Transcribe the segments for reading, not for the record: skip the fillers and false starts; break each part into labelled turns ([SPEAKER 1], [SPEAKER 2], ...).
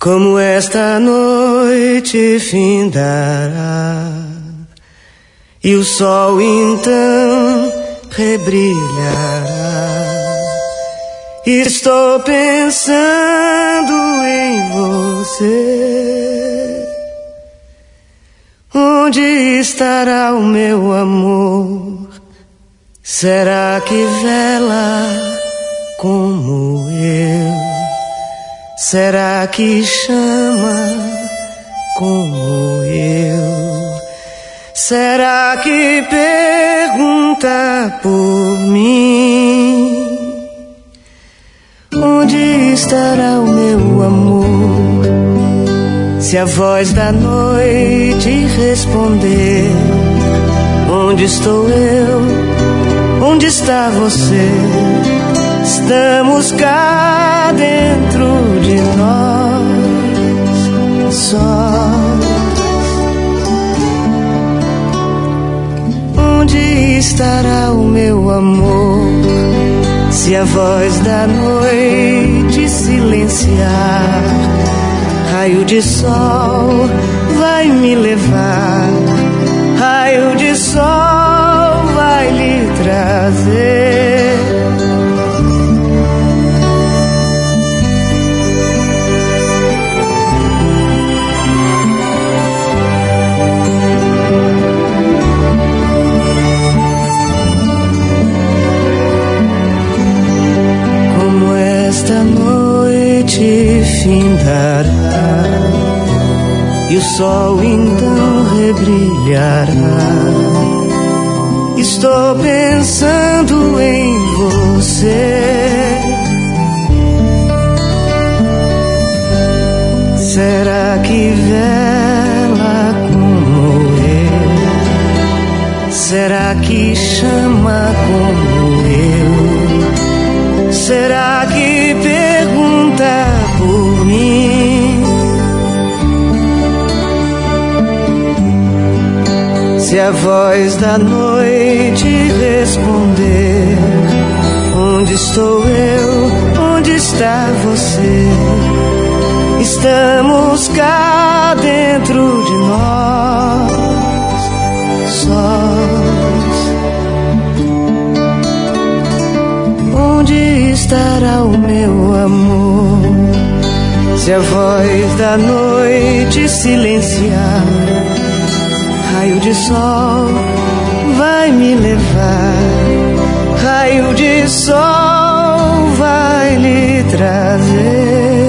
[SPEAKER 1] Como esta noite findará e o sol então rebrilhará, estou pensando em você. Onde estará o meu amor? Será que vela como eu? Será que chama como eu? Será que pergunta por mim? Onde estará o meu amor? Se a voz da noite responder, onde estou eu? Onde está você? Estamos cá dentro de nós, sós. Onde estará o meu amor? Se a voz da noite silenciar, raio de sol vai me levar, raio de sol vai lhe trazer. Como esta noite findará e o sol então rebrilhará, estou pensando em você. Será que vela como eu? Será que chama como eu? Será que pergunta por mim? Se a voz da noite responder, onde estou eu? Onde está você? Estamos cá dentro de nós, sós. Onde estará o meu amor? Se a voz da noite silenciar, raio de sol vai me levar, raio de sol vai lhe trazer.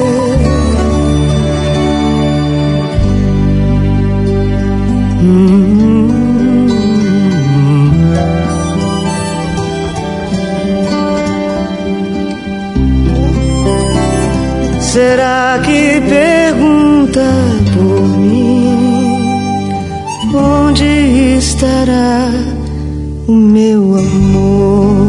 [SPEAKER 1] Será que pergunta por mim? Onde estará o meu amor?